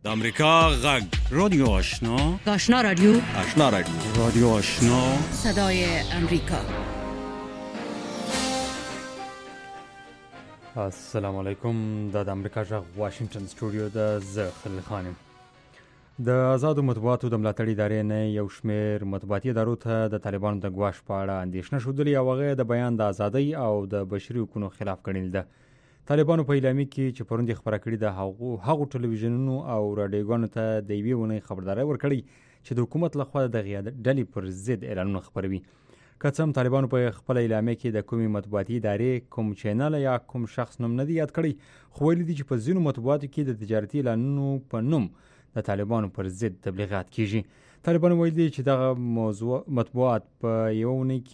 د امریکا غږ رادیو آشنا آشنا رادیو رادیو آشنا صدای امریکا. السلام علیکم. د امریکا غږ واشنگټن سټوډیو د زه خلیل خانم. د آزادو مطبوعاتو د ملاتړ ادارې نه یو شمېر مطبوعاتي ادارو ته د طالبانو د ګواښ په اړه اندېښنه ښودلې او هغه د بیان د ازادۍ او د بشري حقوقو خلاف ګڼل ده. طالبانو په اعلامیه کې چې پروند خبره کړې ده هغو ټلویزیونونو او رادیوګانو ته د یوې ونې خبرداری ورکړی چې د حکومت لخوا د ډلې پر ضد اعلانونه خپروي. که څه هم طالبانو په خپل اعلامیه کې د کومې مطبوعاتي ادارې کوم چینل یا کوم شخص نوم نه دی یاد کړی، خو ویلي دي چې په ځینو مطبوعاتو کې د تجارتي اعلانونو په نوم د طالبانو پر ضد تبلیغات کیږي. طالبانو ویلي دي چې دغه مطبوعات په یوه ونې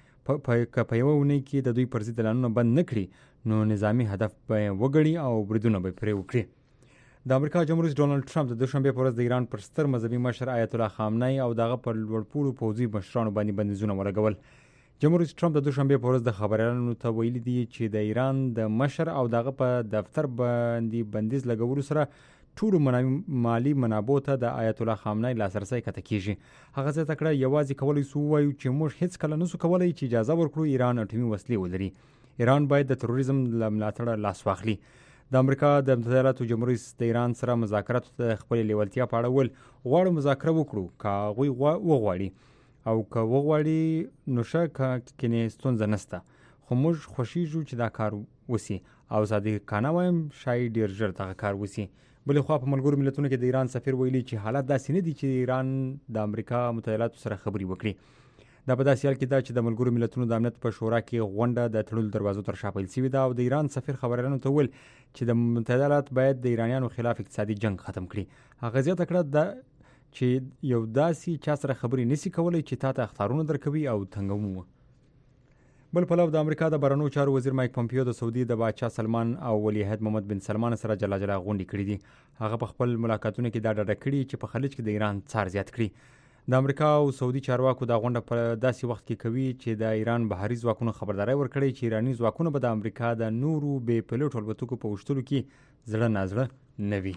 کې د دوی پر ضد اعلانونه بند نه کړي نو نظامی هدف به وګړي او بریدونه به پرې وکړي. د امریکا جمهور رئیس ډونالد ټرمپ د دوشنبه په ورځ د ایران پر ستر مذهبي مشر آیت الله خامنه‌ای او دغه پر لوړپوړو پوځي مشرانو باندې بندیزونه ولګول. جمهور رئیس ټرمپ د دوشنبه په ورځ د خبريالانو ته ویلي دي چې د ایران د مشر او دغه په دفتر باندې بندیز لګولو سره ټولو مالی منابعو ته د آیت الله خامنه‌ای لاسرسی کته کیږي. هغه څه تکړه یوازې کولای سو وایو چې موږ هیڅ کله نسو کولای چې اجازه ورکړو ایران اټومي وسلې ولري. ایران باید د تروریزم له ملاتړه لاس واخلي. د امریکا د متحده ایالاتو جمهور رئیس د ایران سره مذاکراتو ته خپل لیوالتیا په اړه ول غواړو مذاکره وکړو که هغوی وغواړي او که وغواړي نو ښه کنې ستونزه نشته، خو موږ خوښیږو چې دا کار وسی او صادقانه وایم شاید ډیر ژر دغه کار وسی. بلې خوا په ملګرو ملتونو کې د ایران سفیر ویلي چې حالت داسې نه دي چې ایران د امریکا متحده ایالاتو سره خبرې وکړي. دا په داسې حال کې ده چې د ملګرو ملتونو د امنیت په شورا کې غونډه د تړلو دروازو تر شا پیل شوې ده او د ایران سفیر خبريالانو ته ویل چې د متحده ایالات باید د ایرانیانو خلاف اقتصادي جنگ ختم کړي. هغه زیاته کړه چې یو داسې چا سره خبرې نشي کولای چې تا ته اخطارونه درکوي او تنګوم. بل پلو د امریکا د بهرنیو چارو وزیر مایک پومپیو د سعودي د بادشاه سلمان او ولیعهد محمد بن سلمان سره جلا غونډې کړې دي. هغه په خپل ملاقاتونو کې دا ډاډه کړي چې په خلیج کې د ایران څار زیات کړي. د امریکا او سعودي چارواکو دا غونډه په داسې وخت کې کوي چې د ایران بهري ځواکونو خبرداري ورکړي چې ایرانی ځواکونه به د امریکا د نورو بې پلوټ الوتکو په وشتلو کې زړه نازړه نه وي.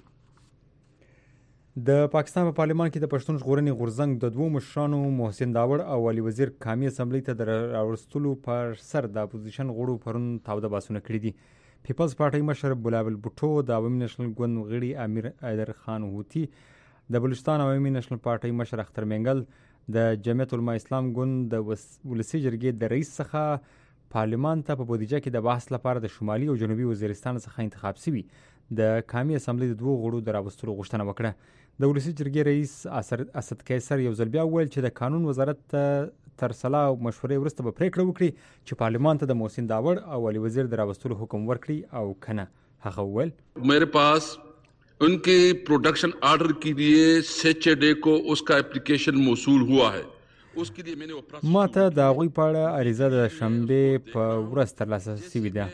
د پاکستان په پارلمان کې د پښتون ژغورنې غورځنګ د دوو مشرانو محسن داوړ او علي وزیر کامي اسمبلی ته د راوستلو پر سر د اپوزیشن غړو پرون تاوده باسونه کړي دي. پیپلز پارټي مشر بلاول بوټو، د عوامي نېشنل ګوند غړي امیر حیدر خان هوتی، د بلوچستان عوامي نېشنل پارټي مشر اختر منګل، د جمعیت علماء اسلام ګوند د ولسي جرګې د رئیس څخه پارلمان ته په بودیجه کې د بحث لپاره د شمالي او جنوبي وزیرستان څخه انتخاب شوي د کامي اسمبلی د دوه غړو د راوستلو غوښتنه وکړه. د ولسي جرګې رئیس اسد قیصر یو ځل بیا وویل چې د قانون وزارت تر سلا او مشورې وروسته به پریکړه وکړي چې پارلمان ته د محسن داوړ او علي وزیر د راوستلو حکم ورکړي او کنه. هغه وویل मेरे पास उनके production order के लिए सैटरडे को उसका एप्लीकेशन मौसूल हुआ है. उसके लिए मैंने ما ته د هغوی په اړه عریضه د شنبې په ورځ ترلاسه شوې ده.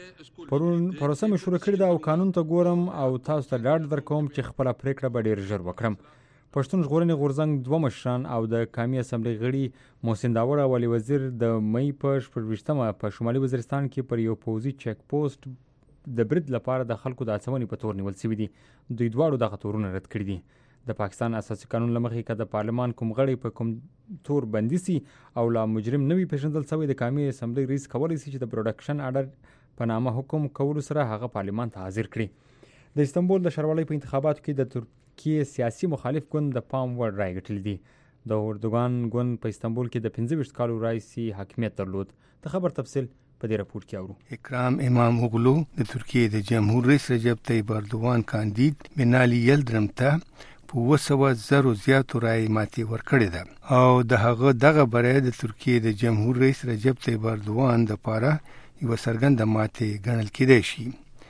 پروسه مې شروع کړې ده او قانون ته ګورم او تاسو ته ډاډ درکوم چې خپله پریکړه به ډېر ژر وکړم. پښتون ژغورنې غورځنګ دوه مشران او د قامي اسمبلی غړي محسن داوړ او علي وزیر د مئی په 26مه په شمالي وزیرستان کې پر یو پوځي چیک پوسټ د برید لپاره د خلکو د هڅونې په تور نیول شوي دي. دوی دواړو دغه تورونه رد کړي دي. د پاکستان اساسي قانون له مخې که د پارلمان کوم غړی په کوم تور بندي سي او لا مجرم نه وي پیژندل شوی، د قامي اسمبلی رئیس کولی شي چې د پروډکشن آرډر په نامه حکم کولو سره هغه پارلمان ته حاضر کړي. د استنبول د ښاروالۍ په انتخاباتو کې د ترکیې سیاسي مخالف ګوند د پام وړ رای ګټلې دي. د اردوګان ګوند په استنبول کې د 25 کالو راهیسې حاکمیت درلود. د خبر تفصیل په دې راپور کې اورو. اکرام امام اوغلو د ترکیې د جمهور رئیس رجب طیب اردوغان کاندید بنالي یلدرم ته په 200,000 زیاتو رای ماتې ورکړې ده او د هغه دغه بری د ترکیې د جمهور رئیس رجب طیب اردوغان لپاره یوه څرګنده ماتې ګڼل کېدای شي.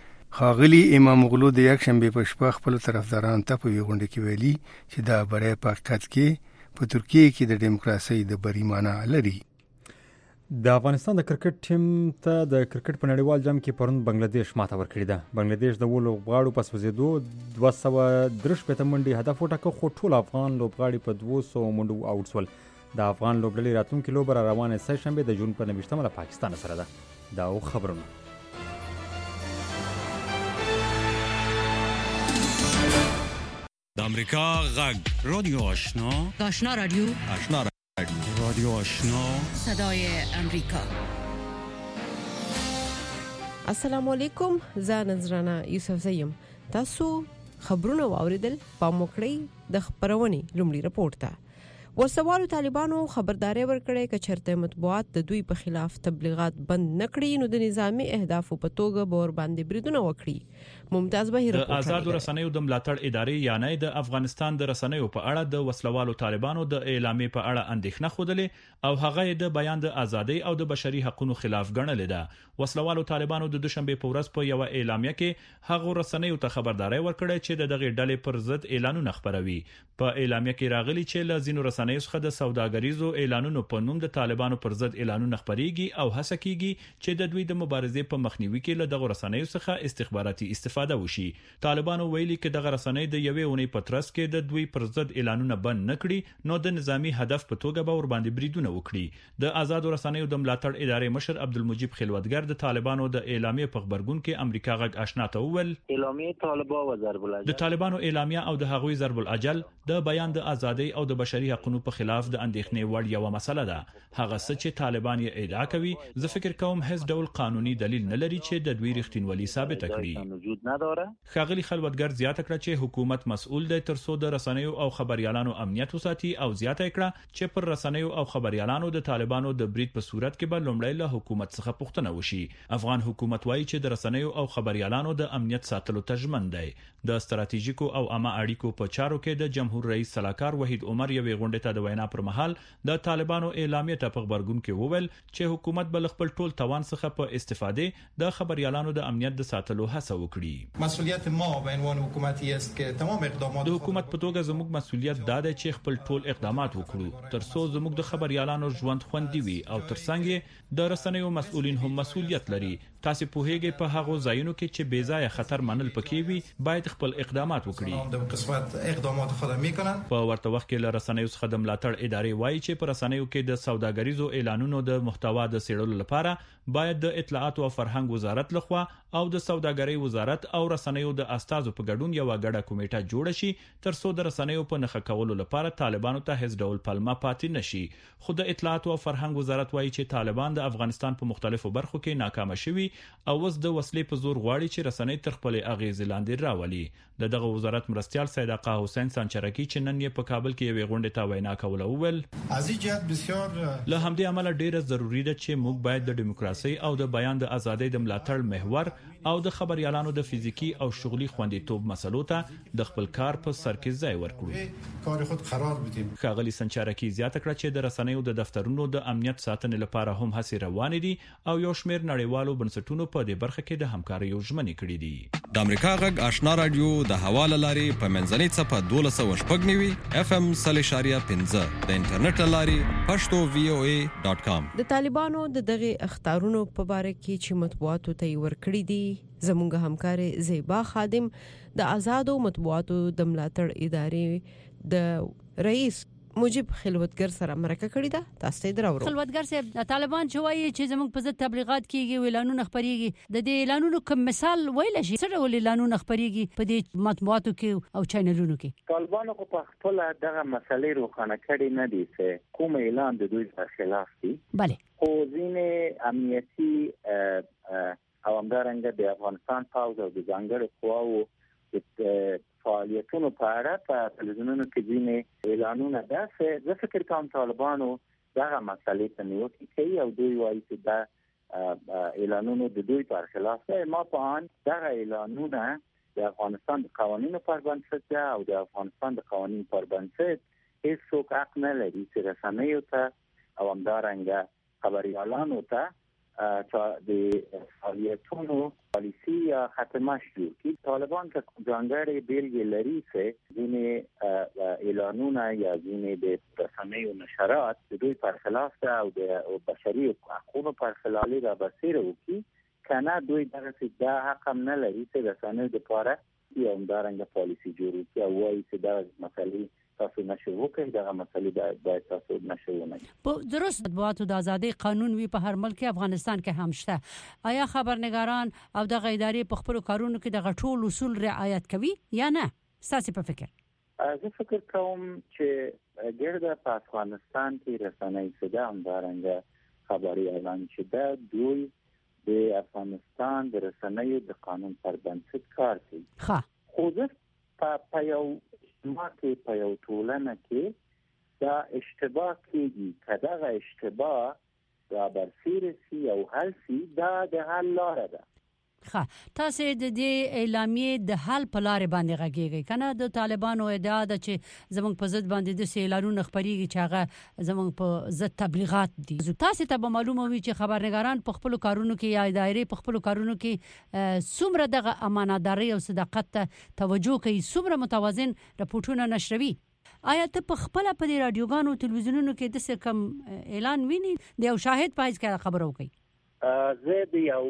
ښاغلي امام اوغلو د یکشنبې په شپه خپلو طرفدارانو ته په یوه غونډه کې ویلي چې دا بری په حقیقت کې په ترکیې کې د ډیموکراسۍ د بری معنا لري. د افغانستان د کرکټ ټیم ته د کرکټ په نړیوال جام کې پرون بنگلاديش ماته ورکړې ده. بنگلاديش د لوبغاړو په سوځېدو 263 منډې هدف وټاکه، خو ټول افغان لوبغاړي په 200 منډو آوټ شول. د افغان لوبډلې راتلونکې لوبه را روانه سه شنبه د جون په 29 له پاکستان سره ده. دا خبرونه د امریکا غږ رادیو آشنا آشنا رادیو آشنا رادیو آشنا صدای امریکا. السلام علیکم، زه نذرانه یوسف زیم. تاسو خبرونه واوریدل په موکړی د خبرونې لومړی رپورت ته. وسوالو طالبانو خبرداري ورکړې چې چرته مطبوعات د دوی په خلاف تبلیغات بند نکړي نو د نظامی اهدافو په توګه بور باندې بریدونه وکړي. ممتاز بهیر د آزاد رسنیو د ملاتړ ادارې یعنی د افغانستان د رسنیو په اړه د وسلوالو طالبانو د اعلامیې په اړه اندېښنه خوده او هغه د بیان د ازادۍ او د بشري حقوقو خلاف ګڼلې ده. وسلوالو طالبانو د دوشنبه په ورځ په یو اعلامیه کې هغه رسنیو ته خبرداري ورکړه چې دغه ډلې پر ضد اعلانونه خبروي. په اعلامیه کې راغلي چې لزینو رسنیو څخه د سوداګریزو اعلانونو په نوم د طالبانو پر ضد اعلانونه خبريږي او هڅه کیږي چې د دوی د مبارزې په مخنیوي کې له دغه رسنیو څخه استخباراتي استفاده وشي. طالبانو ویلي چې دغه رسنۍ د یوې اونۍ په ترڅ کې د دوی پر ضد اعلانونه بند نکړي نو د نظامی هدف په توګه به ور باندې بریدونه وکړي. د آزاد رسنیو د ملاتړ ادارې مشر عبدالمجید خلوتګر د طالبانو د اعلامیې په خبرګون کې امریکا غږ آشنا ته وویل اعلامیه طالبان و ضرب الاجل د طالبانو اعلامیه او د هغوی ضرب الاجل د بیان د ازادۍ او د بشري حقوقو په خلاف د اندېښنې وړ یو مسله ده. هغه څه چې طالبان یې ادعا کوي زه فکر کوم هیڅ ډول قانوني دلیل نه لري چې د دوی رښتینولي ثابت کړي. وجود نداره. ښاغلي خلوتګر زیاته کړه چې حکومت مسؤل دی ترڅو د رسنیو او خبريالانو امنیت وساتي او زیاته کړه چې پر رسنیو او خبريالانو د طالبانو د برید په صورت کې به لومړی له حکومت څخه پوښتنه وشي. افغان حکومت وایي چې د رسنیو او خبريالانو د امنیت ساتلو ته ژمن دی. د ستراتیژیکو او عامه اړیکو په چارو کې د جمهور رئیس صلاحکار وحید عمر یوې غونډې ته د وینا پر مهال د طالبانو اعلامیه ته په خبرګون کې وویل چې حکومت بل خپل ټول توان څخه په استفاده د خبريالانو د امنیت د ساتلو هڅه وکړي. مسئولیت ما به عنوان حکومتی است که تمام اقدامات د حکومت په توګه زموږ مسئولیت دا دی چې خپل ټول اقدامات وکړو ترڅو زموږ د خبريالانو ژوند خوندي وي او ترڅنګ د رسنیو مسؤلین هم مسئولیت لري. تاسو په هیګي په هغه ځایونو کې چې بې ځای خطر منل پکې وي باید خپل اقدامات وکړي. د قسمت اقدامات خود میکنن. په ورته وخت کې له رسنیو څخه د ملاتړ ادارې وایي چې په رسنیو کې د سوداګریزو اعلانونو د محتوا د سیړلو لپاره باید د اطلاعات او فرهنګ وزارت لخوا او د سوداګرۍ وزارت او رسنیو د استازو په ګډون یو غړه کمیټه جوړه شي ترڅو د رسنیو په نخښه کولو لپاره طالبانو ته هیڅ ډول پلمه پاتې نشي. خو د اطلاعات او فرهنګ وزارت وایي چې طالبان د افغانستان په مختلفو برخو کې ناکام شوي او اوس د وسلې په زور غواړي چې رسنۍ تر خپل اغیز لاندې راولي. دغه وزارت مرستيال سید آقا حسین سانچرکی چې نن یې په کابل کې یو غونډه ته وینا کوله وویل از این جهت بسیار له همدې عمله ډیره ضروری ده چې موږ باید د دیموکراسي او د بیان د ازادۍ د ملاتړ محور او د خبريالانو د فزیکی او شغلي خوندیتوب مسلو ته د خپل کار په سر کې ځای ورکړو. کار خود قرار بدیم. ښاغلي سانچرکی زیاته کړه چې د رسنیو د دفترونو د امنیت ساتنې لپاره هم هڅې روانې دي او یو شمېر نړیوالو بنسټونو په دې برخه کې د همکارۍ ژمنې کړې دي. د امریکا غږ آشنا رادیو د حواله لاري په منځنۍ صفه 1290 FM 3.15 د انټرنیټ لاري pashto.voa.com. د طالبانو د دغه اخطارونو په باره کې چې مطبوعاتو ته ورکړي دي زموږ همکار زیبا خادم د آزادو مطبوعاتو د ملاتړ ادارې د رئیس مجيب خلوتګر سره مرکه کړې ده. تاسو ته دراوړو. خلوتګر صاحب طالبان چې وایي چې زموږ په ضد تبلیغات کیږي اعلانونه خبريږي د دې اعلانونو کوم مثال ویل شي څه ډول اعلانونه خبريږي په دې مطبوعاتو کې او چینلونو کې؟ طالبانو په خپل دغه مسلې روښانه کړي نه دي چې کوم اعلان د دوی په خلاف دي. بله خو ځینې امنیتي او همدارنګه د افغانستان پاوز او د ځانګړو قواو فعالیتونو په اړه په تلویزیونونو کې ځینې اعلانونه ده چې زه فکر کوم طالبانو دغه مسلې ته نیوکه کوي او دوی وایي چې دا اعلانونه د دوی پر خلاف دي. ما په ان دغه اعلانونه د افغانستان د قوانینو پر بنسټ او د افغانستان د قوانینو پر بنسټ هیڅ څوک حق نه لري چې رسنیو ته او همدارنګه خبريالانو ته د فعالیتونو پالیسی یا ختمه شي. طالبان که ځانګړي بیلګې لري چې ځینې اعلانونه یا ځینې د رسنیو نشرات د دوی پر خلاف ده او د بشري حقوقو پر خلاف را بسیره وکړي کنه دوی دغه دا حق هم نه لري چې رسنیو لپاره یا همدارنګه پالیسی جوړ کړي او وايي چې دا مسلې تاسو نشو وکړئ دغه مسلې باید تاسو نشو ونه. په درست مطبوعاتو د ازادۍ قانون وی په هر ملک افغانستان کې هم شته. آیا خبرنګاران او دغه ادارې په خپل کارونو کې دغه ټول اصول رعایت کوي یا نه؟ تاسو په فکر زه فکر کوم چې ګرده په افغانستان کې رسنۍ صدا همدارنګه خبري اعلان چې دا دوی د افغانستان د رسنیو د قانون پر بنسټ کار کوي. خو زه په یو اجتماع کې په یو ټولنه کې دا اشتباه کېږي. که دغه اشتباه را برسېره سي او حل سي دا د حل لاره ده. تاسو د دې اعلامیې د حل په لارې باندې غږیږئ کنه. د طالبانو ادعا ده چې زموږ په ضد باندې د اعلانونه خبريږي چې هغه زموږ په ضد تبلیغات دي. تاسو ته به معلومه وي چې خبرنګاران په خپل کارونو کې یا دایره په خپل کارونو کې څومره دغه امانتداري او صداقت ته توجه کوي، څومره متوازن راپورټونه نشروي. آیا ته په خپل په رادیوګانو او تلویزیونونو کې د څه کم اعلان ویني د یو شاهد پایز کې خبرو کوي؟ زه د یو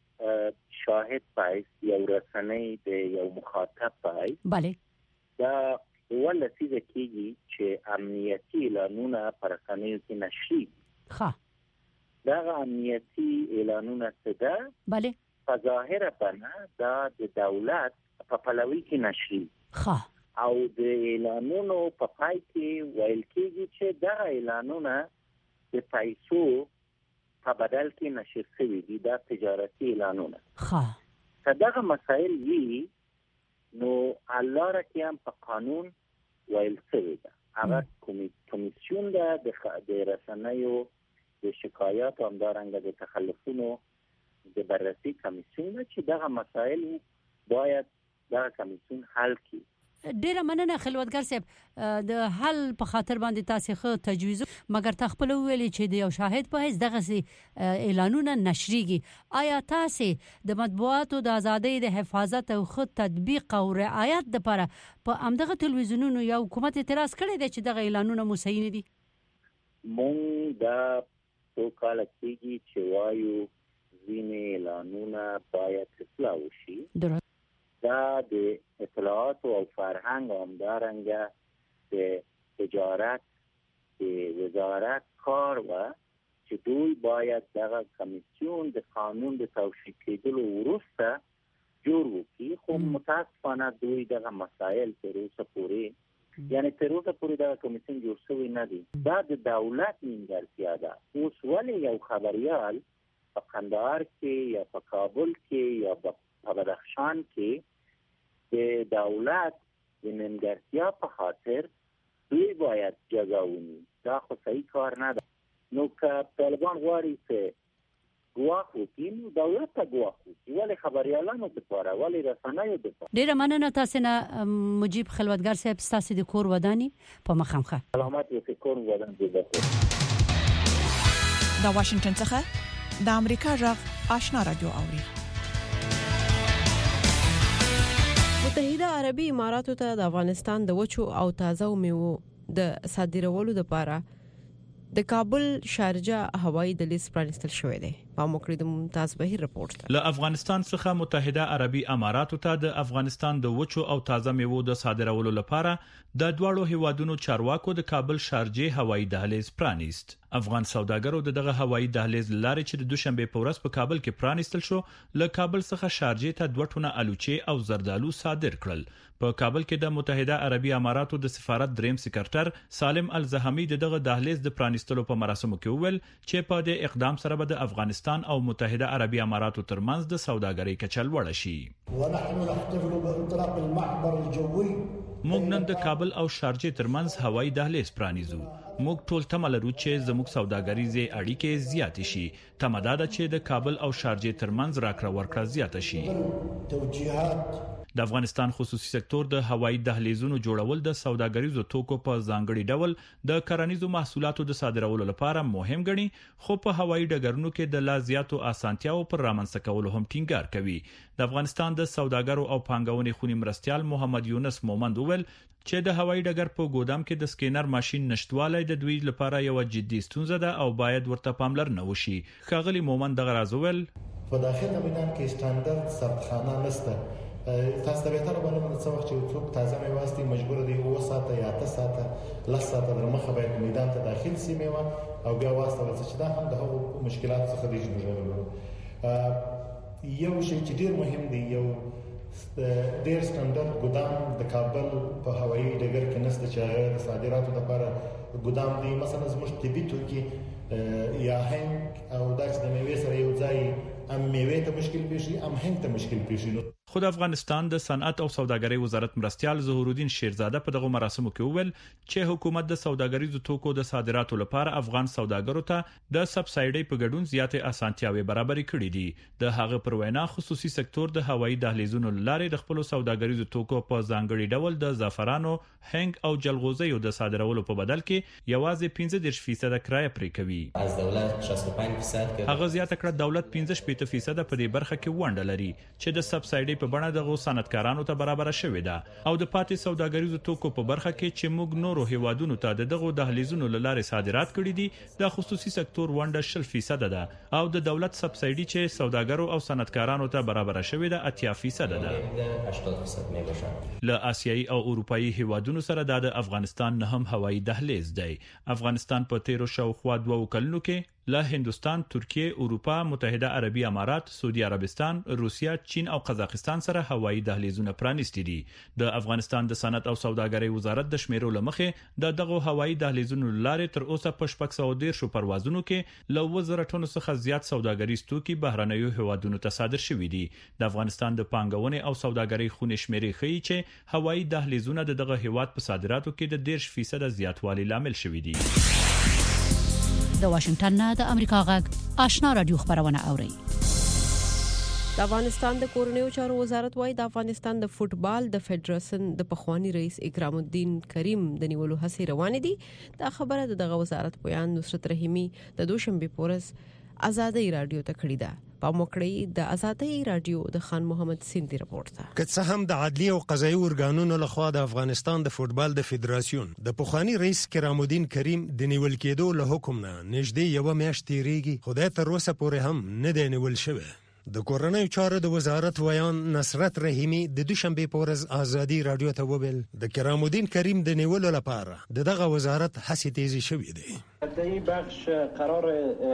شاهد پایز یو رسنۍ د یو مخاطب پایز دا ولسی کېږي چې امنیتي اعلانونه پر رسنیو کې نشي. دا امنیتي اعلانونه څه ده؟ په ظاهره بڼه دا د دولت په پلوي کې نشي او د اعلانونو په پای کې ویل کېږي چې دا اعلانونه د پیسو په بدل کې نشر شوي دي، دا تجارتي اعلانونه. که دغه مسائل وي نو الله کې هم په قانون ویل شوی ده. هغه کمیسیون ده د رسنیو د شکایات او همدارنګه د تخلفونو د بررسي کمیسیون ده چې دغه مسائل باید دغه کمیسیون حل کړي. ډیره مننه خلوتګر صاحب د حل په خاطر باندې تاسو خو تجویز، مګر تخپل ویلي چې د یو شاهد په هیڅ دغه اعلانونه نشریږي. آیا تاسو د مطبوعاتو د ازادۍ د حفاظت او خود تطبیق او رعایت لپاره په امدغه تلویزیونونو یا حکومت اعتراض کړی دی چې دغه اعلانونه مو صحیح نه دي؟ مونږ دا څو کال کېږي چې وایو ځینې اعلانونه باید اصلاح وشي. دا د اطلاعات او فرهنګ او همدارنګه د تجارت د وزارت کار و چې دوی باید دغه کمیسیون د قانون د توشیح کېدلو وروسته جوړ وکړي. خو متاسفانه دوی دغه مسایل تر اوسه پورې دغه کمیسیون جوړ شوی نه دی. دا د دولت نیمګړتیا ده. اوس ولې یو خبریال په قندهار کې یا په کابل کې یا په بدخشان کې د دولت د نیمګړتیا په خاطر دوی باید جزا ویني؟ دا خو صحیح کار نه ده. نو که طالبان غواړي چې ګواښ وکړي نو دولت ته ګواښ وکړي، ولې خبریالانو دپاره، ولې رسنیو دپاره. ډیره مننه تاسو نه مجيب خلوتګر صاحب، تاسو د کور وداني په مخامخه. سلامات اوسئ. کور ودان دې. دا واشنگټن څخه د امریکا غږ آشنا رادیو اوري. متحده عربي اماراتو ته د افغانستان د وچو او تازه میوو د صادرولو لپاره د کابل شارجه هوایي دهلیز پرانستل شوې ده. په موکړې د ممتاز بهیر رپورت. له افغانستان څخه متحده عربي اماراتو ته د افغانستان د وچو او تازه میوو د صادرولو لپاره د دوړو هیوادونو چارواکو د کابل شارجه هوایي دهلیز پرانیست. افغان سوداګرو دغه هوایي دهلیز لارې چې د دوشنبه په ورځ په کابل کې پرانیستل شو، له کابل څخه شارجه ته 2 ټونه الوچي او زردالو صادر کړل. په کابل کې د متحده عربي اماراتو د سفارت دریم سکرټر سالم الزهمي دغه دهلیز د پرانیستلو په مراسمو کې وویل چې په دې اقدام سره به د افغانستان او متحده عربي اماراتو ترمنځ د سوداګرۍ کچه لوړه شي. ونحن نحتفل بانطلاق المحور الجوي. موږ نن د کابل او شارجه ترمنځ هوایي دهلیز پرانیزو. موږ ټول تمه لرو چې زموږ سوداګریزې اړیکې زیاتې شي. تمه ده چې د کابل او شارجه ترمنځ راکړه ورکړه زیاته شي. توجیهات د افغانستان خصوصي سکتور د هوایي دهلیزونو جوړول د سوداګریزو توکو په ځانګړي ډول د کرنیزو محصولاتو د صادرولو لپاره مهم ګڼي، خو په هوایي ډګرونو کې د لا زیاتو اسانتیاو پر رامنځته کولو هم ټینګار کوي. د افغانستان د سوداګرو او پانګونې خونی مرستيال محمد یونس مومند وویل چې د هوایي ډګر په ګودام کې د سکینر ماشين نشټوالی د دوی لپاره یو جدي ستونزه ده او باید ورته پاملرنه وشي. ښاغلي مومند دغه راز وویل په داخله میدان کې سټانډرډ ثبتخانه نشته. تاسو ته به تر باندې څه وخت چې څوک تازه میواستی مجبور دی 9 ساعته یا 8 ساعته لس ساعته در مخه باید میدان ته داخل سی میوه او بیا واسطه چې دا هم د هغو مشکلات څخه دی جوړول. یو شی چې ډیر مهم دی، یو ډیر سټانډرډ ګودام د کابل په هوایي ډګر کې نشته چې هغه د صادراتو لپاره ګودام دی. مثلا زموږ طبي توکي یا هنګ او داس د میوې سره یو ځای هم میوې ته مشکل پیښی هم هنګ ته مشکل پیښی. خود افغانستان د صنعت او سوداګرۍ وزارت مرستيال ظهور الدین شیرزاده په دغه مراسمو کې وویل چې حکومت د سوداګریزو توکو د صادراتو لپاره افغان سوداګرو ته د سبسایډي په ګډون زیاتې اسانتیاوي برابرې کړې دي. د هغه پر وینا خصوصي سکتور د هوایي دهلیزونو لارې د خپل سوداګریزو توکو په ځانګړي ډول د زعفرانو، هنګ او جلغوزیو د صادرولو په بدل کې یوازې 15% کرایه پرې کوي. از دولت 65% هغه زیاته کړه دولت 15% په دې برخه کې ونډه لري چې د سبسایډي په بڼه د صنعتکارانو ته برابر شوې ده او د پاتې سوداګریزو توکو په برخه کې چې موږ نورو هیوادونو ته دغه دهلیزونو لاره صادرات کړي دي د خصوصي سکتور ونډه 60% ده او د دولت سبسایډي چې سوداګرو او صنعتکارانو ته برابر شوې ده 80% ده. 80% میباشد. له آسیایي او اروپאי هیوادونو سره د افغانستان نه هم هوایي دهلیز دی. افغانستان په 13 شاوخوا 2 کلونو کې له هندستان، ترکیه، اروپا، متحده عربي امارات، سعودي عربستان، روسیا، چین او قزاقستان سره هوایي دهلیزونه پرانیستي دي. د افغانستان د صنعت او سوداګرۍ وزارت د شمیرو لمخې دغه هوایي دهلیزونو لارې تر اوسه په 610 پروازونو کې له 1000 ټنو څخه زیات سوداګریز توکي بهرنیو هیوادونو ته صادر شوي دي. د افغانستان د پانګونې او سوداګرۍ خونې شمیرې ښیي چې هوایي دهلیزونه دغه هیواد په صادراتو کې د 10% زیاتوالي لامل شوي دي. د واشنگټن نه د امریکا غږ آشنا رادیو خبرونه اوري. د افغانستان د کورنیو چارو وزارت وايي د افغانستان د فوتبال د فدراسیون د پخوانی رئیس اکرام الدین کریم د نیولو هڅې روانې دي. دا خبره دغه وزارت بیان نصرت رحیمی د دوشنبه پورز آزادۍ رادیو ته کړې ده. په موکړی د آزادۍ رادیو د خان محمد سیندی رپورت ده. که څه هم د عدلی او قضایي ارګانونو لخوا د افغانستان د فوتبال د فدراسیون د پخوانی رئیس کرام الدین کریم د نیول کېدو له حکم نه نږدې یو میاشت تیریږي، خدای تر اوسه پورې هم نه دی نیول شوی. د کورنیو چارو د وزارت ویان نصرت رحیمی د دوشنبه پورز آزادۍ رادیو ته وویل د کرام الدین کریم د نیولو لپاره دغه وزارت هڅې تیزی شوې دي. دی بخش قرار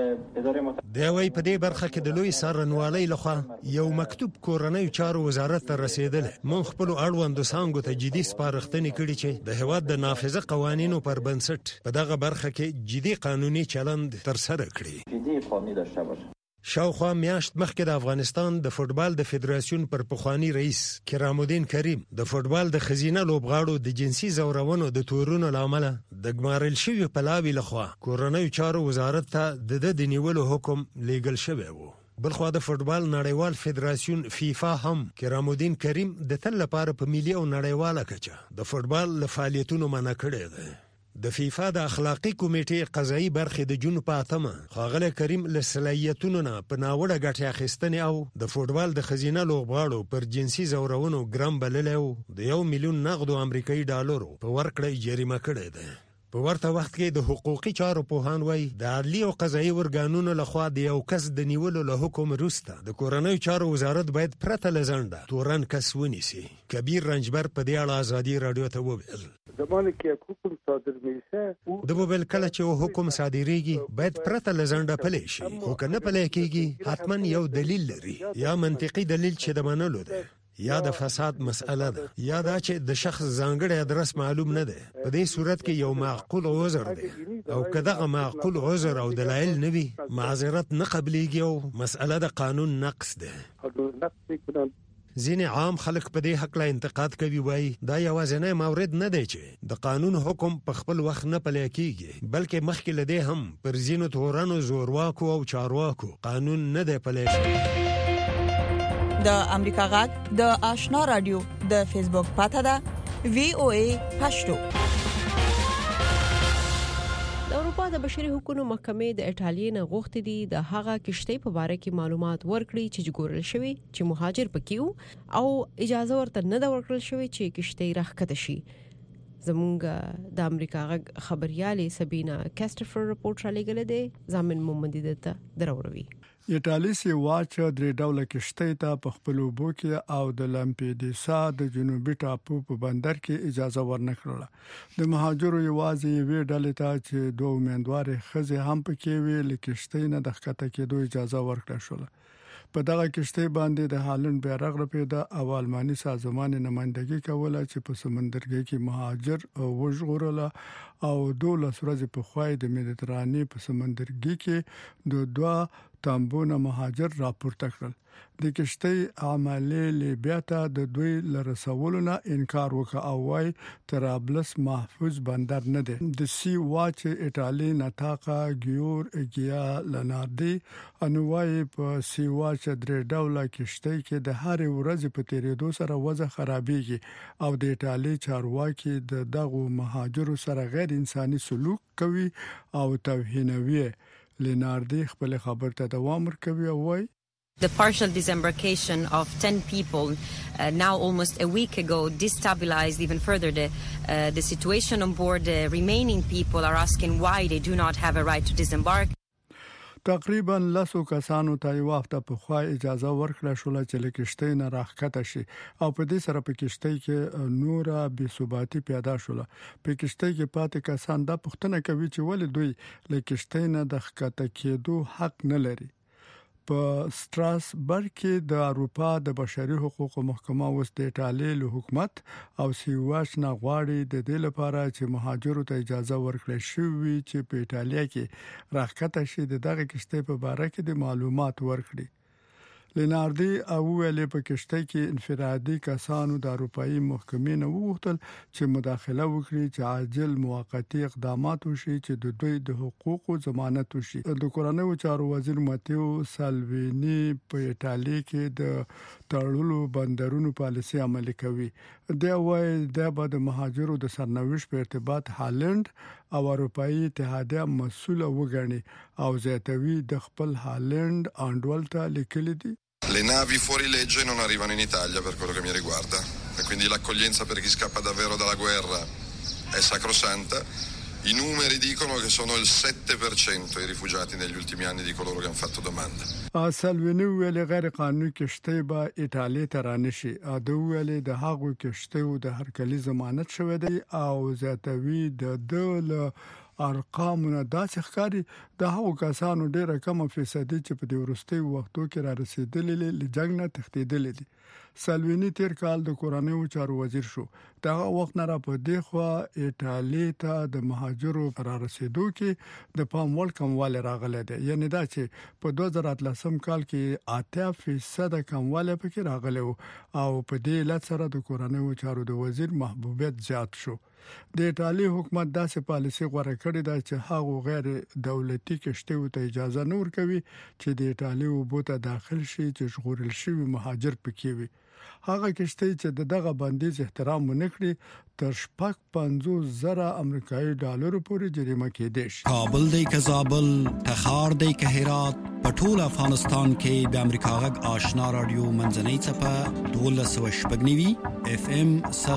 اداره دوی په دې برخه کې د لوی سرنوالۍ لخوا یو مکتوب کورنیو چارو وزارت ته رسیدل. مونږ خپل اړوندو څانګو ته جدي سپارښتنې کړې چې د هیواد د نافذه قوانینو پر بنسټ په دغه برخه کې جدي قانوني چلند تر سره کړي. جدي قانوني داشته باشه. شاوخوا میاشت مخکې د افغانستان د فوتبال د فدراسیون پر پخوانی رئیس کرام الدین کریم د فوتبال د خزینه لوبغاړو د جنسي زورونو د تورونو لامل د ګمارل شوی پلاوی لخوا کورنیو چارو وزارت ته د نیولو حکم لیږل شوی و. بلخوا د فوتبال نړیوال فدراسیون فیفا هم کرام الدین کریم د تل لپاره په ملي او نړیواله کچه د فوتبال له فعالیتونو منع کړی دی. د فیفا د اخلاقی کمیټې قضایي برخې د جون په اتمه ښاغلی کریم له صلاحیتونو نه په ناوړه ګټې اخیستنې او د فوتبال د خزینه لوبغاړو پر جنسي زورونو ګرام بللی او د 1 میلیون نغدو امریکایي ډالرو په ورکړه جریمه کړی دی. په ورته وخت کې د حقوقي چارو پوهان وایي د عدلي او قضایي ارګانونو لخوا د یو کس د نیولو له حکم وروسته د کورنیو چارو وزارت باید پرته له ځنډه تورن کس ونیسي. کبیر رنجبر په دې اړه آزادۍ رادیو ته وویل زمانه کې حکم صادر میشه د وویل کله چې حکم صادریږي باید پرته له ځنډه پلی شي، خو که نه پلی کېږي حتما یو دلیل لري، یا منطقي دلیل چې د منلو ده، یا د فساد مسئله ده، یا دا چې د شخص ځانګړی ادرس معلوم نه ده. په دې صورت کې یو معقول عذر دی او که دغه معقول عذر او دلایل نه وي معذرت نه قبليږي او مسئله د قانون نقص ده. ځینې عام خلک په دې حق لا انتقاد کوي، وایي دا یوازینی مورد نه دی چې د قانون حکم په خپل وخت نه پلی کېږي، بلکې مخکې له دې هم پر ځینو تورنو زورواکو او چارواکو قانون نه دی پلی شوی. د امریکا غږ د آشنا رادیو د فیسبوک پاته ده VOA پښتو. د اروپا د بشري حقوقو محکمې د ایټالیا نه غوښتي دي د هغه کشتۍ په اړه کې معلومات ورکړي چې ګورل شوی چې مهاجر پکې او اجازه ورته نه دا ورکړل شوی چې کشتۍ راخکته شي. زمونږ د امریکا غږ خبريالي سبینا کاستفر رپورټ را لګل دي ځامن محمد دته دروروي. ایټالیا سی واچ درې ډوله کشتۍ ته په خپل وبو کې او د لامپیډوسا د جنوبي ټاپو په بندر کې اجازه ورنکړه. د مهاجرو یوازې وی ډلې ته چې دوه امیندوارې خزې هم پکې وي لکشتۍ نه د ښکته کېدو اجازه ورکړه شوه. په دغه کشته باندې د هالند بیرغ رپیده او آلماني سازمان نمائندګي کوله چې په سمندرګي کې مهاجر وژغورل او 12 ورځې په خوای د مدیترانې په سمندرګي کې د 2 تنبونه مهاجر راپورته کړل. د کشته عملي لیبیا ته د دوی لرسولونه انکار وکړ او وايي طرابلس محفوظ بندر نه دی. د سی واچ ایتالي ناتاقا ګیور اګیا لناردي انوای په سی واچ درې ډوله کشته کې د هر ورځ په تیریدو سره وضع خرابېږي او د ایتالي چارواکي د دغه مهاجرو سره غیر انساني سلوک کوي او توهینوي. لناردي خپل خبر ته دوام ورکوي او وايي The partial disembarkation of 10 people now almost a week ago destabilized even further the situation on board. The remaining people are asking why they do not have a right to disembark. تقریبا 10 کسانو ته یو هفته په خوا اجازه ورکړه شو چې لکشته نه راخته شي او په دې سره په کشته کې نوره بې ثباتی پیدا شوه. په کشته کې پاتې کسان د پښتنه کوي چې ولې دوی لکشته نه د ښکته کېدو حق نه لري. په ستراسبرګ کې د اروپا د بشري حقوقو محکمه اوس د ایتالیا له حکومت او سیواش نه غواړي د دې لپاره چې مهاجرو ته اجازه ورکړي شي چې په ایتالیا کې راکته شي دغه کشته په اړه کې د معلومات ورکړي. لناردي او ویلې په کشته کې انفرادي کسانو د اروپאי محکمې نه وغوښتل چې مداخله وکړي چې عاجل موقتی اقدامات وشي چې د دوی د حقوقو ضمانت وشي. د کورنیو چارو وزیر ماتیو سالوینی په ایتالیا کې د تړلو بندرونو پالیسي عملي کوي. دا وايي د مهاجرو د سرنوشت په ارتباط هالند او اروپאי اتحادیه مسؤل وګڼي او زیاتوي د خپل هالند انډول ته لیکلي دي. Le navi fuori legge non arrivano in Italia per quello che mi riguarda e quindi l'accoglienza per chi scappa davvero dalla guerra è sacrosanta. I numeri dicono che sono il 7% i rifugiati negli ultimi anni di coloro che hanno fatto domanda. سالوینی ویلې غیر قانوني کشته به ایتالیا ته رانشي. د ویلې د هغو کشته د هرکلي ضمانت شوه دی او زیاتوي د ارقامونه داسې ښکاري د هغو کسانو ډیره کم فیصدي چې په دې ورستي وختو کې را رسیدلې لجنګ نه تښتیدلې دي. سالوینی تیر کال د کورنیو چارو وزیر شو. دغه وخت نه را په دی خو ایتالیا ته د مهاجرو را رسیدو کې د پام وړ کمواله راغله ده. یعنی دا چې په 2013 کال کې 8% کمواله پکې راغله او په دې لات سره د کورنیو چارو د وزیر محبوبیت زیات شو. د ایتالیا حکومت داسې پالیسي غوړه کړې ده چې هغه غیر دولتي کشته ته اجازه نه ورکوي چې د ایتالیا وبوته داخل شي چې ژغورل شوی مهاجر پکې وي. هغه کشته چې دغه بندیز احترام ونکړي تر 50,000 امریکایي ډالر پورې جریمه کېدای شي. کابل دی که زابل، تخار دی که هرات، په ټول افغانستان کې د امریکا غږ آشنا رادیو منځنۍ څپه 1290 FM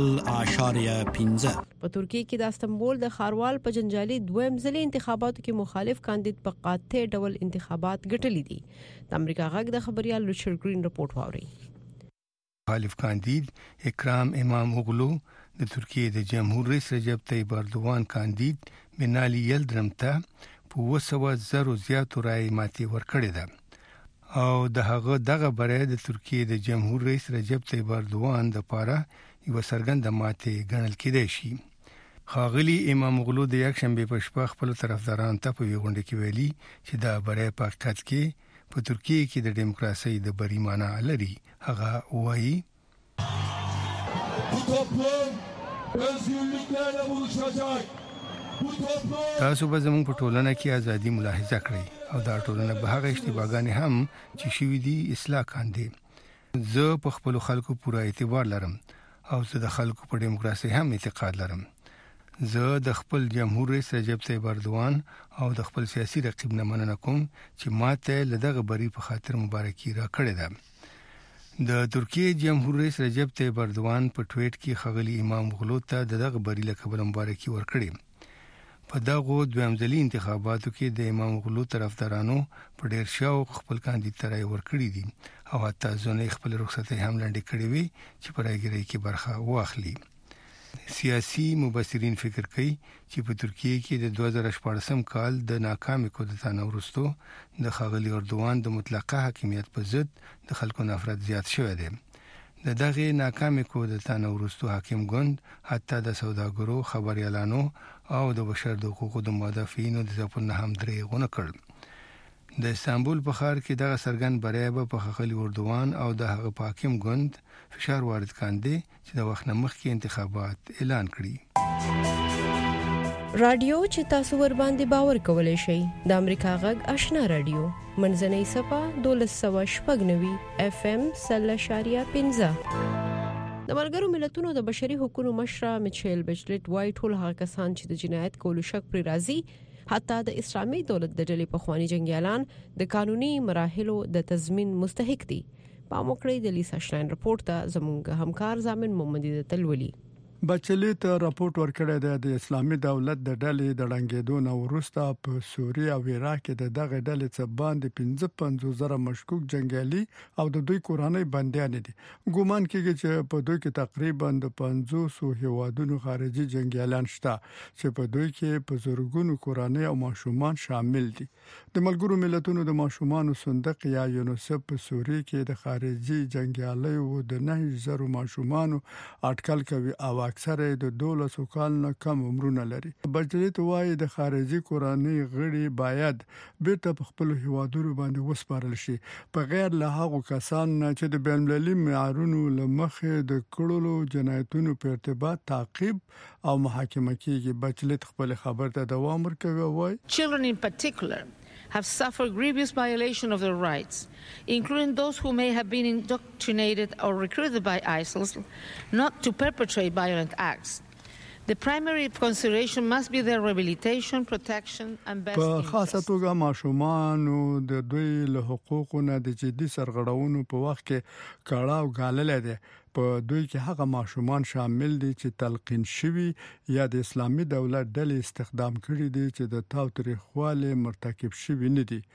0.15. په ترکیه کې د استنبول د خاروال په جنجالي دویم ځلې انتخاباتو کې مخالف کاندید په قاطع ډول انتخابات ګټلې دي. د امریکا غږ د خبريال ریچارډ گرین رپورت واوري. مخالف کاندید اکرام امام اوغلو د ترکیه د جمهور رئیس رجب طیب اردوغان کاندید بنالی یلدرم ته په 200,000 زیاتو رای ماتې ورکړې ده او دغه بری د ترکیه د جمهور رئیس رجب طیب اردوغان د پاره یو څرګنده ماتې ګڼل کېدای شي. خاغلی امام اوغلو د یک شنبه په شپه خپل طرفداران ته په غونډه کې ویلي چې دا بری په حقیقت کې په ترکیه کې د دیموکراسي د بری معنی لري. هغه وایي تاسو به زموږ په ټولنه کې ازادي ملاحظه کړئ او دا ټولنه به هغه اشتباهګانې هم چې شوي دي اصلاح کاندي. زه په خپل خلکو پوره اعتبار لرم او زه د خلکو په دیموکراسي هم اعتقاد لرم. زه د خپل جمهور رئیس رجب طیب اردوغان او د خپل سیاسي رقیب نه مننه کوم چې ماته لدغه بری په خاطر مبارکي را کړې ده. د ترکیه جمهور رئیس رجب طیب اردوغان په ټویټ کې خغلی امام اوغلو ته دغه بری لکه مبارکي ورکړي. په دغه دویم ځلي انتخاباتو کې د امام اوغلو طرفدارانو په ډیر شوق خپل کاندید ترای ورکړي دي او حتی ځنې خپل رخصتي هم لنډې کړې وي چې په راګرۍ کې برخه واخلي. سیاسي مبصرین فکر کوي چې په ترکیه کې د 2014 کال د ناکامې کودتا نه وروسته د ښاغلي اردوغان د مطلقه حاکمیت په ضد د خلکو نفرت زیات شوی دی. د دغه ناکامې کودتا نه وروسته حاکم ګوند حتی د سوداګرو، خبريالانو او د بشر د حقوقو د مدافعینو د ځپل نه هم درېغونه کړل. د استانبول په ښار کې دغه سرګن بریا په ښاغلي اردوغان او د هغه حاکم ګوند فشار وارد کاندي چې د وخت نه مخکې انتخابات اعلان کړي. رادیو چې تاسو ور باندې باور کولای شئ د امریکا غږ آشنا رادیو منځنۍ صفه 1290 FM 0.15 د ملګرو ملتونو د بشري حقوقو مشره میشل بچلټ وایي ټول هغه کسان چې د جنایت کولو شک پر راځي حتی د اسلامي دولت د ډلې په خواني جنگیالان د قانوني مراحلو د تضمین مستحق دي. پاموکړی د لیسا شلاین رپورت ته زموږ همکار زامن محمد تلولي بچلیت راپورټ ورکړی دی د اسلامي دولت د ډلې د ړنګېدو نه وروسته په سوریه او عراق کې د دغه ډلې څخه باندې 55,000 مشکوک جنگیالي او د دوی کورنۍ بنديان دي. ګومان کېږي چې په دوی کې تقریبا د 500 هیوادونو خارجي جنگیالان شته چې په دوی کې په زورګونو کورنۍ او ماشومان شامل دي. د ملګرو ملتونو د ماشومان صندوق یا یونیسف په سوریه کې د خارجي جنگیالیو د 9,000 ماشومان اټکل کوي او اکثره د 12 کال نه کم عمرونه لري. بچلیت وايي د خارجي کورنۍ غړي باید بیرته په خپل هیوادونو باندې وسپارل شي په غیر له هغو کسانو چې د بین المللي معیارونو لمخې د کړلو جنایتونو په ارتباط تعقیب او محاکمه کیږي. بچلیت خپل خبر ته دوام ورکوي وايي Children in particular have suffered grievous violation of their rights, including those who may have been indoctrinated or recruited by ISIL not to perpetrate violent acts. The primary consideration must be their rehabilitation, protection and best interest. په خاصه توګه ماشومان د دوی له حقوقو نه د جدي سرغړونو په وخت کې کړهو غالل دي. په دوی کې هغه ماشومان شامل دي چې تلقین شوي یا د اسلامي دولت ډلې استخدام کړي دي چې د تاوتریخوالي مرتکب شوي نه دي.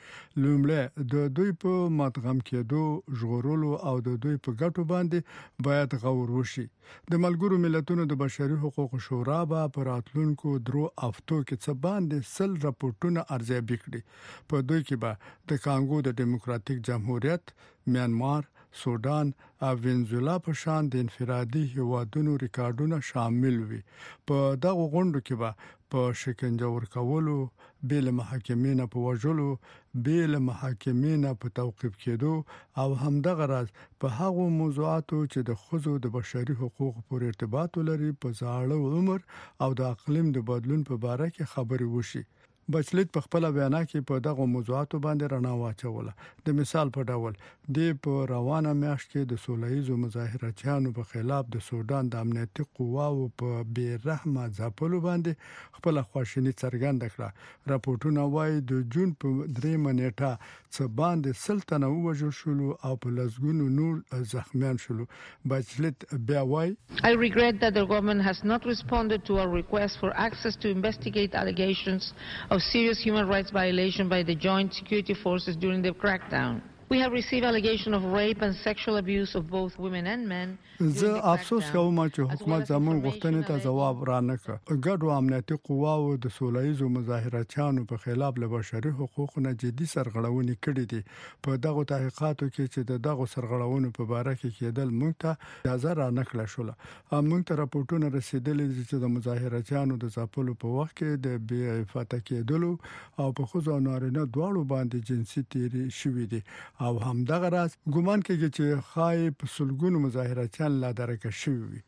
لومړی د دوی په مدغم کېدو، ژغورلو او د دوی په ګټو باندې باید غور وشي. د ملګرو ملتونو د بشري حقوقو شورا په راتلونکو درو هفتو کې څه باندې 100 راپورټونه ارزیابي کړي. په دوی کې به د کانګو د دیموکراتیک جمهوریت، میانمار، سودان او وینزولا په شان د انفرادي هیوادونو ریکارډونه شامل وي. په دغه غونډو کې به په شکنجه ورکولو، بیل محاکمینه په وژلو، بیل محاکمینه په توقیف کېدو او همدغه راز په هغو موضوعاتو چې د خزو د بشري حقوقو پورې ارتباط لري په ځاړه عمر او د اقلیم د بدلون په اړه کې خبرې وشي. بچلیت په خپل بیان کې په دغه موضوعاتو باندې رڼا واچوله. د مثال په ډول د په روانه میاشت کې د سولهییزو مظاهراتیانو په خلاف د سودان د امنیتي قواو په بیرحمه ځپلو باندې خپل خواشینی څرګنده کړه. راپورټونه وايي د جون په 3 نیټه څه باندې 100 تنه وژل شول او په لږونو نور زخمیان شول. بچلیت بیا وايي I regret that the government has not responded to our request for access to investigate allegations of serious human rights violation by the joint security forces during the crackdown. We have received allegation of rape and sexual abuse of both women and men. زه افسوس کوم چې حکومت زموږ غوښتنې ته ځواب را نه کړ. ګډو امنیتي قواو د سولهییزو مظاهراتیانو په خلاف له بشري حقوقو نه جدي سرغړونې کړې دي. په دغه تحقیقاتو کې چې دغه سرغړونو په اړه کې کېدل موږ ته اجازه را نه کړل شو. موږ ته راپورټونه رسیدلي چې د مظاهراتیانو د ځپلو په وخت کې د بې عفته کېدلو او په خزو او نارینه دواړو باندې جنسي تیری شوې دي او همدغه راز ګومان کوي چې خای په سلګونو مظاهراتیان لا درکه شوی وي.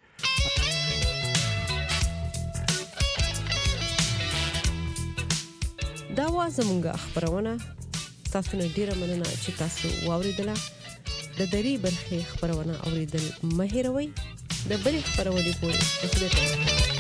دا وازمږه خبرونه تاسو نه ډیره مننه چې تاسو واوریدله. د دری برخه خبرونه اوریدل مهیروي د بل خبرونه پورې